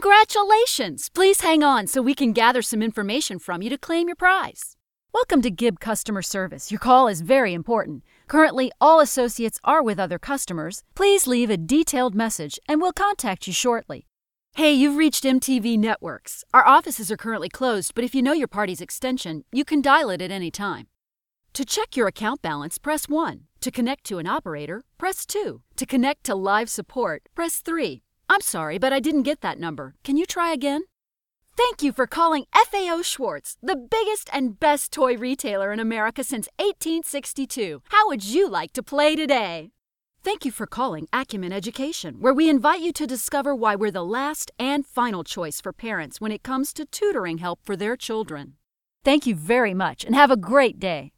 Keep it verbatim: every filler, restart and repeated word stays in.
Congratulations! Please hang on so we can gather some information from you to claim your prize. Welcome to Gibb Customer Service. Your call is very important. Currently, all associates are with other customers. Please leave a detailed message and we'll contact you shortly. Hey, you've reached M T V Networks. Our offices are currently closed, but if you know your party's extension, you can dial it at any time. To check your account balance, press one. To connect to an operator, press two. To connect to live support, press three. I'm sorry, but I didn't get that number. Can you try again? Thank you for calling F A O Schwarz, the biggest and best toy retailer in America since eighteen sixty-two. How would you like to play today? Thank you for calling Acumen Education, where we invite you to discover why we're the last and final choice for parents when it comes to tutoring help for their children. Thank you very much and have a great day.